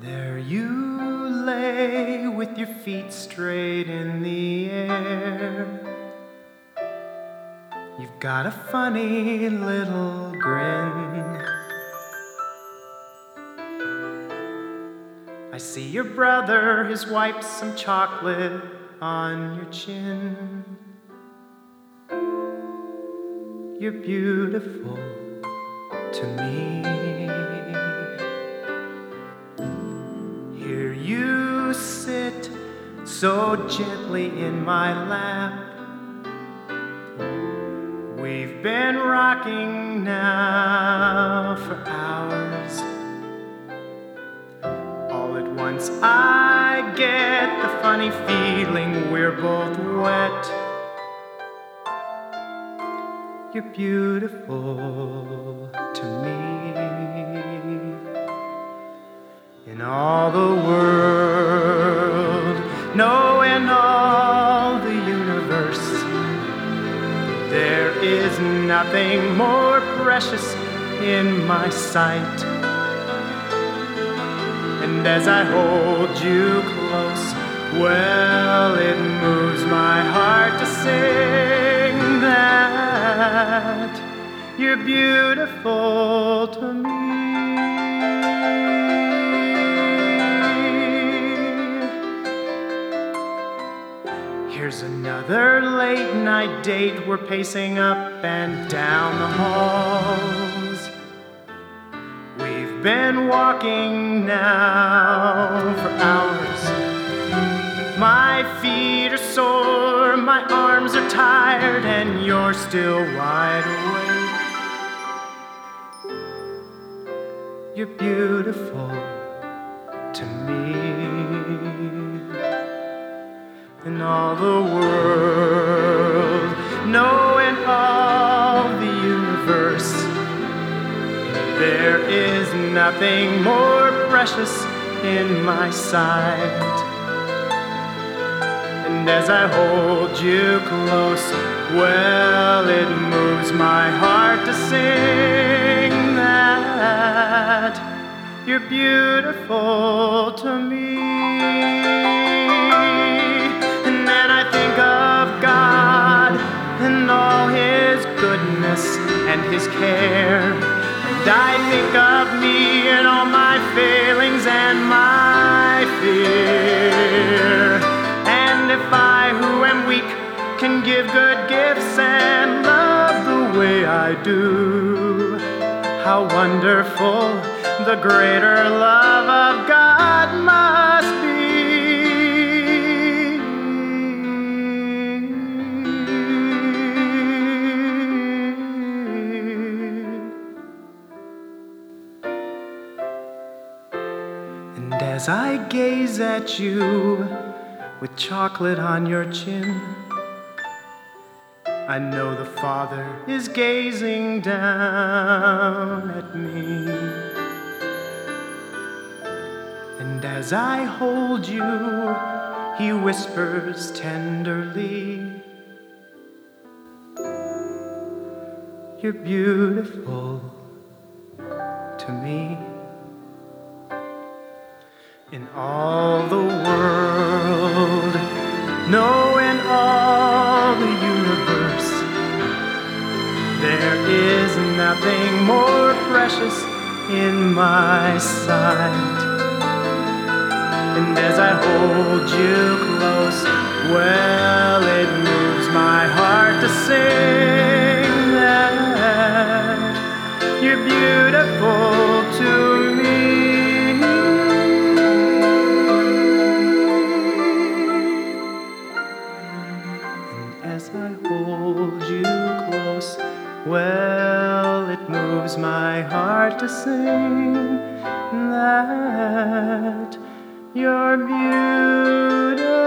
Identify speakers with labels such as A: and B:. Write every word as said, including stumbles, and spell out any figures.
A: There you lay with your feet straight in the air. You've got a funny little grin. I see your brother has wiped some chocolate on your chin. You're beautiful to me. Here you sit so gently in my lap. We've been rocking now for hours. All at once I get the funny feeling we're both wet. You're beautiful to me. In all the world, no, in all the universe, there is nothing more precious in my sight. And as I hold you close, well, it moves my heart to sing that you're beautiful to me. Here's another late night date. We're pacing up and down the halls. We've been walking now for hours. My feet are sore, my arms are tired, and you're still wide awake. You're beautiful to me. In all the world, no, in all the universe, there is nothing more precious in my sight. And as I hold you close, well, it moves my heart to sing that you're beautiful to me. And then I think of God and all His goodness and His care. And I think of me and all my failings and my fear. And if I, who am weak, can give good gifts and love the way I do, how wonderful the greater love of God must be. And as I gaze at you with chocolate on your chin, I know the Father is gazing down at me. And as I hold you, He whispers tenderly, you're beautiful to me. In all the world, no, in all the universe, there is nothing more precious in my sight. And as I hold you close, well, it moves my heart to sing that you're beautiful to me. As I hold you close, well, it moves my heart to sing that you're beautiful.